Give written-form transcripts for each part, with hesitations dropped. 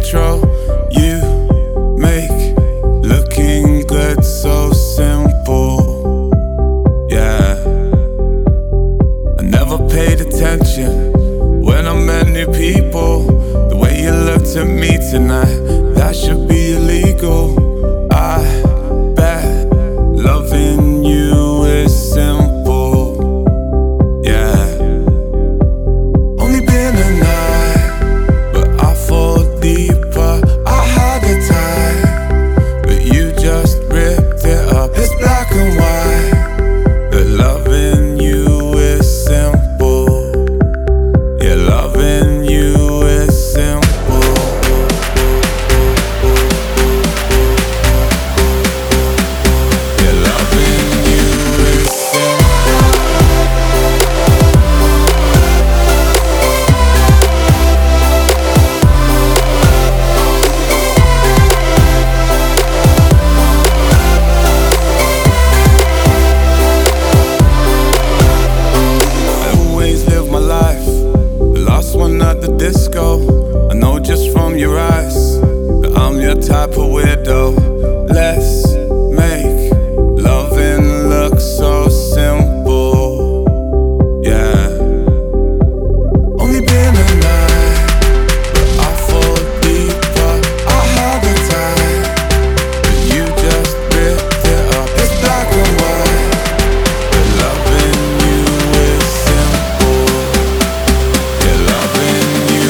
intro. You make looking good so simple. Yeah, I never paid attention when I met new people. The way you looked at me tonight, that should be illegal. I bet loving you is simple. Yeah, only been a night, but I fall deeper. I had a time, but you just ripped it up. It's black and white, but loving you is simple. Yeah, loving you is simple. At the disco, I know just from your eyes that I'm your type of weirdo. Let's make loving look so simple. Yeah, only been a night, but I fall deeper. I had a time, but you just ripped it up. It's black and white, but loving you is simple. Yeah, loving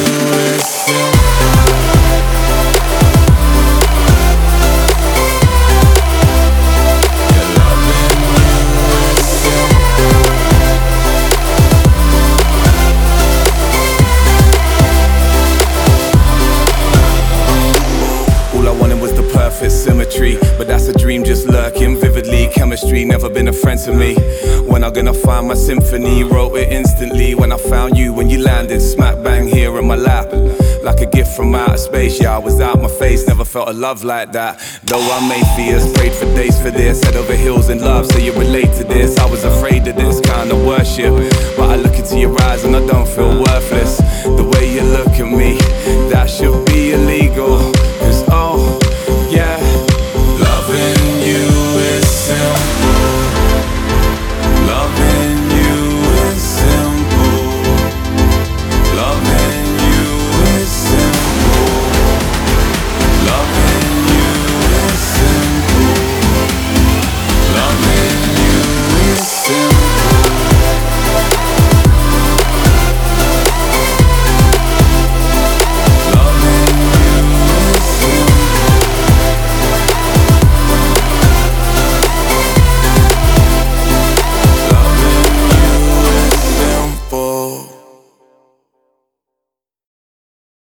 symmetry, but that's a dream just lurking vividly. Chemistry never been a friend to me. When I'm gonna find my symphony? Wrote it instantly when I found you. When you landed smack bang here in my lap, like a gift from outer space. Yeah, I was out my face, never felt a love like that. Though I'm atheist, prayed for days for this, head over heels in love, so you relate to this. I was afraid of this kind of worship, but I look into your eyes and I don't feel worthless. The way you look at me,